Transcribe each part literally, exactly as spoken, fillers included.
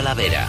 Talavera.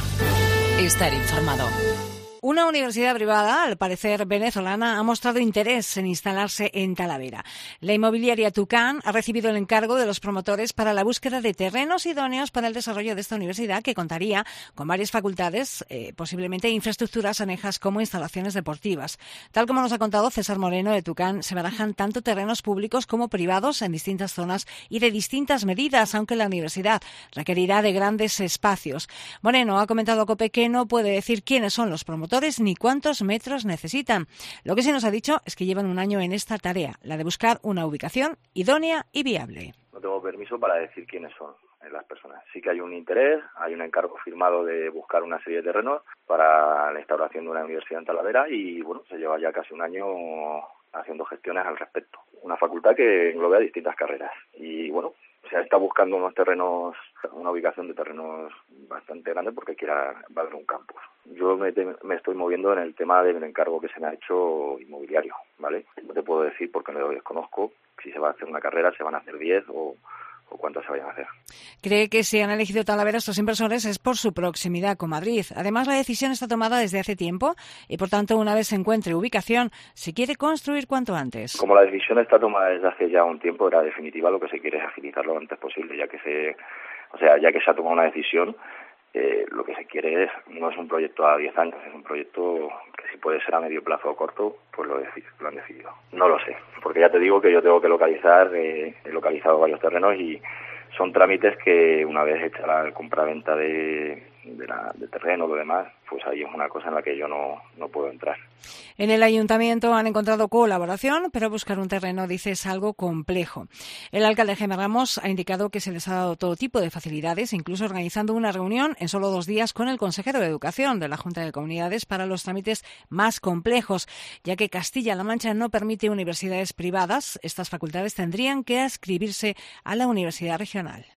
Estar informado. Una universidad privada, al parecer venezolana, ha mostrado interés en instalarse en Talavera. La inmobiliaria Tucán ha recibido el encargo de los promotores para la búsqueda de terrenos idóneos para el desarrollo de esta universidad, que contaría con varias facultades, eh, posiblemente infraestructuras anejas como instalaciones deportivas. Tal como nos ha contado César Moreno de Tucán, se barajan tanto terrenos públicos como privados en distintas zonas y de distintas medidas, aunque la universidad requerirá de grandes espacios. Moreno ha comentado a COPE que no puede decir quiénes son los promotores ni cuántos metros necesitan. Lo que sí nos ha dicho es que llevan un año en esta tarea, la de buscar una ubicación idónea y viable. No tengo permiso para decir quiénes son las personas. Sí que hay un interés, hay un encargo firmado de buscar una serie de terrenos para la instauración de una universidad en Talavera y bueno, se lleva ya casi un año haciendo gestiones al respecto. Una facultad que englobea distintas carreras y bueno, se está buscando unos terrenos, una ubicación de terrenos bastante grande porque quiera va a haber un campus. Yo me, me estoy moviendo en el tema del encargo que se me ha hecho inmobiliario, ¿vale? No te puedo decir porque no lo desconozco si se va a hacer una carrera, se van a hacer diez o o cuántos se vayan a hacer. Cree que si han elegido Talavera estos inversores es por su proximidad con Madrid. Además, la decisión está tomada desde hace tiempo y, por tanto, una vez se encuentre ubicación, se quiere construir cuanto antes. Como la decisión está tomada desde hace ya un tiempo, era definitiva, lo que se quiere es agilizarlo lo antes posible, ya que se, o sea, ya que se ha tomado una decisión, eh, lo que se quiere es, no es un proyecto a diez años, es un proyecto que si puede ser a medio plazo o corto, pues lo, deci- lo han decidido. No lo sé, porque ya te digo que yo tengo que localizar, eh, he localizado varios terrenos y son trámites que una vez hecha la compraventa de, de, la, de terreno o lo demás, pues ahí es una cosa en la que yo no, no puedo entrar. En el ayuntamiento han encontrado colaboración, pero buscar un terreno, dice, es algo complejo. El alcalde Jaime Ramos ha indicado que se les ha dado todo tipo de facilidades, incluso organizando una reunión en solo dos días con el consejero de Educación de la Junta de Comunidades para los trámites más complejos, ya que Castilla-La Mancha no permite universidades privadas. Estas facultades tendrían que adscribirse a la Universidad Regional.